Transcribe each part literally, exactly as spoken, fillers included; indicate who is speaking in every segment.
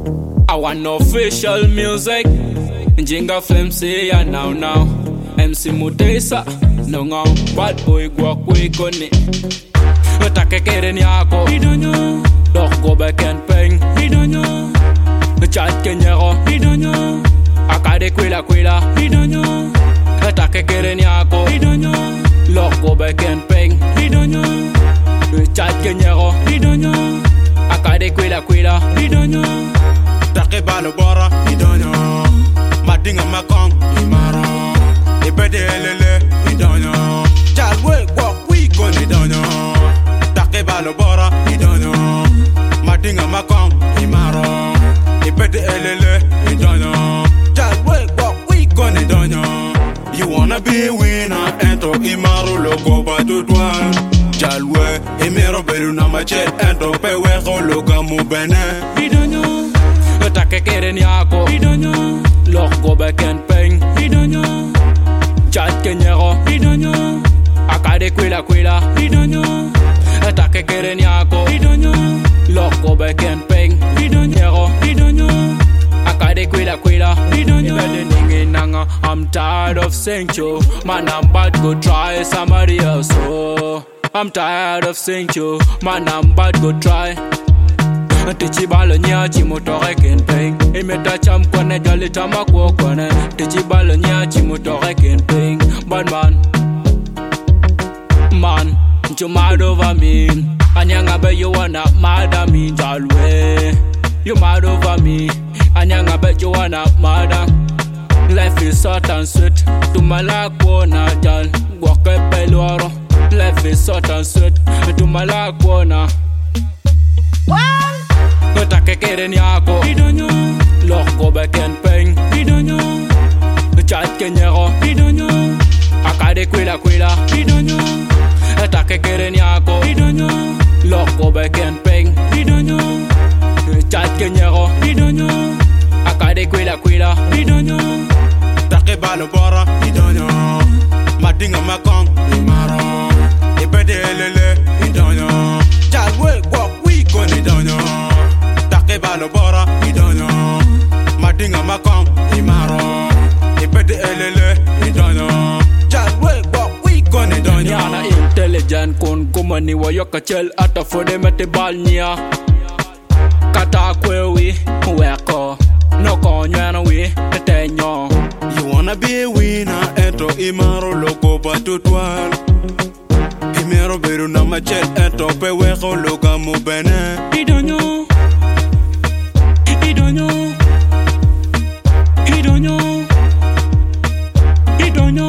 Speaker 1: I want official music. Jinga Flame say ya now now. M C Mutesa no ngao. Bad boy guak we koni. Take kere nyako.
Speaker 2: Idonyo.
Speaker 1: Dog go back and peng.
Speaker 2: Idonyo.
Speaker 1: Chat kenyero.
Speaker 2: Idonyo.
Speaker 1: Akade kwila kwila.
Speaker 2: Idonyo.
Speaker 1: Take kere nyako.
Speaker 2: Idonyo.
Speaker 1: Dog go back and peng.
Speaker 2: Idonyo.
Speaker 1: Chat kenyero.
Speaker 2: Idonyo.
Speaker 1: Akade kwila kwila.
Speaker 2: Idonyo.
Speaker 3: Take balo bora. Idonyo. Madinga makong. Imaro. Ibede elele. Idonyo. Chalwe guak we koni. Idonyo. Take balo bora. Idonyo. Madinga makong. Imaro. Ibede elele. Idonyo. Chalwe guak we koni. Idonyo. You wanna be a winner, ento imaro logo ba tutwal. Jalwe, imero beru na machet, ento pewe loga mu bene.
Speaker 2: Idonyo.
Speaker 1: Take kere nyako.
Speaker 2: Idonyo.
Speaker 1: Lock go back and peng.
Speaker 2: Idonyo.
Speaker 1: Chat kenyero.
Speaker 2: Idonyo.
Speaker 1: Akade kwila kwila.
Speaker 2: Idonyo.
Speaker 1: Take kere nyako.
Speaker 2: Idonyo.
Speaker 1: Lock go back and peng.
Speaker 2: Idonyo. Idonyo.
Speaker 1: Akade kwila kwila.
Speaker 2: Idonyo.
Speaker 1: I'm tired of saying you. Man, I'm bad, go try somebody else. Oh, I'm tired of saying you. Man, I'm bad, go try. Tichi balo nya chimotore ken peng. Imeta cham kone jali chama kwa kone. Tichi balo nya chimotore ken peng. Bad man, man, you mad over me. Anyanga bet you wanna mad at me, Jalwe. You mad over me. Anyanga bet you wanna mad at. Life is short and sweet. To my lack wanna jal. Walk up pelwaro. Life is short and sweet. To my lack wanna. Take kere nyako.
Speaker 2: Idonyo.
Speaker 1: Lock go back and peng.
Speaker 2: Idonyo.
Speaker 1: Chat kenyero.
Speaker 2: Idonyo.
Speaker 1: Akade kwila kwila.
Speaker 2: Idonyo.
Speaker 1: Take kere nyako.
Speaker 2: Idonyo.
Speaker 1: Lock go back and peng.
Speaker 2: Idonyo.
Speaker 1: Chat kenyero.
Speaker 2: Idonyo.
Speaker 1: Akade kwila kwila.
Speaker 2: Idonyo.
Speaker 3: Take balo bora. Idonyo. Madinga makong. Imaro. Ibede elele. Idonyo. Chalwe guak we koni. Idonyo. Take balo bora. Idonyo. Madinga makong. Imaro. Ibede elele. Idonyo. Chalwe guak we koni. Idonyo.
Speaker 1: Nyana intelligent kun kumani wa yoka chel ata fode mete bal nya. Kata kwewi weko. No konyana we tenyo.
Speaker 3: You wanna be a winner, ento imaro logo ba tutwal. Imero beru na machet, ento pewe loga mu bene.
Speaker 2: Idonyo. Idonyo. Idonyo. Idonyo.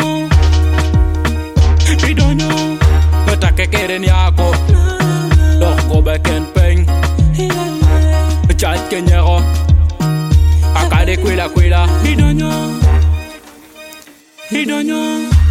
Speaker 2: Idonyo.
Speaker 1: Take kere nyako. Lock go back and peng. Chat kenyero. Akade kwila kwila.
Speaker 2: Idonyo. Idonyo.